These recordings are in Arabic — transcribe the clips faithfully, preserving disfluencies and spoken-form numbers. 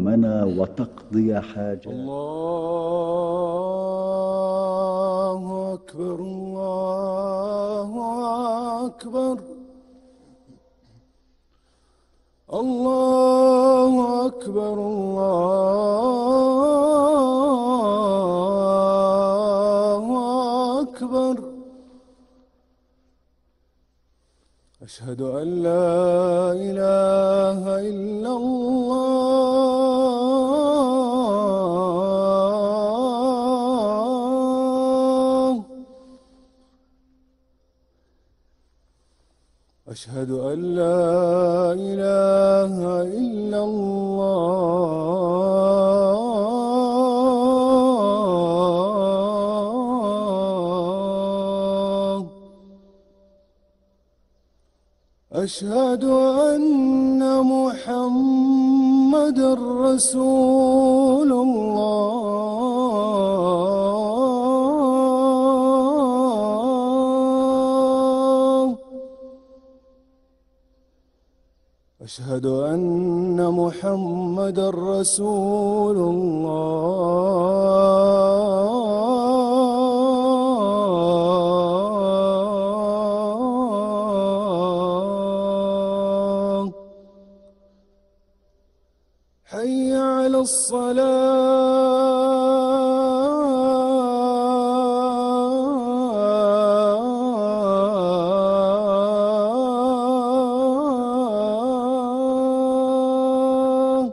همنا وتقضي حاجات. الله أكبر الله أكبر الله أكبر الله أكبر. أشهد أن لا إله إلا الله. أشهد أن لا إله إلا الله. أشهد أن محمدًا رسول الله. أشهد أن محمدًا رسول الله. حي على الصلاة.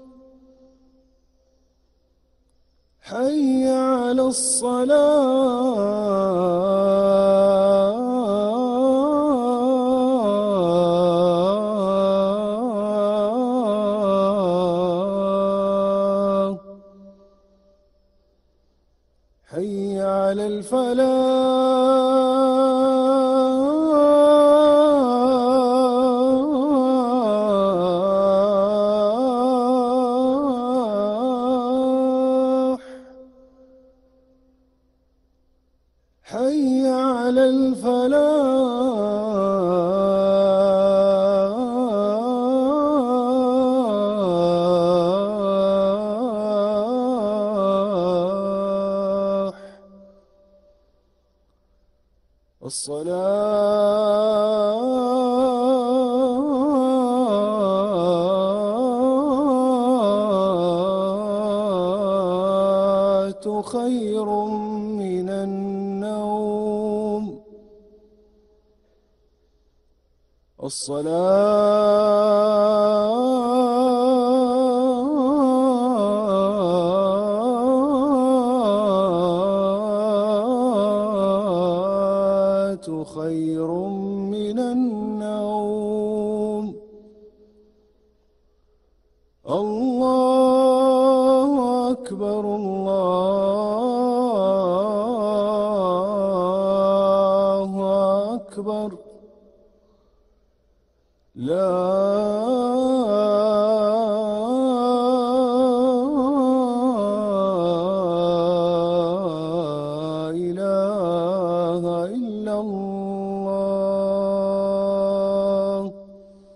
حي على الصلاة. حي على الفلاح. حي على الفلاح. الصلاة خير من النوم. الصلاة خير من النوم. الله أكبر الله أكبر. لا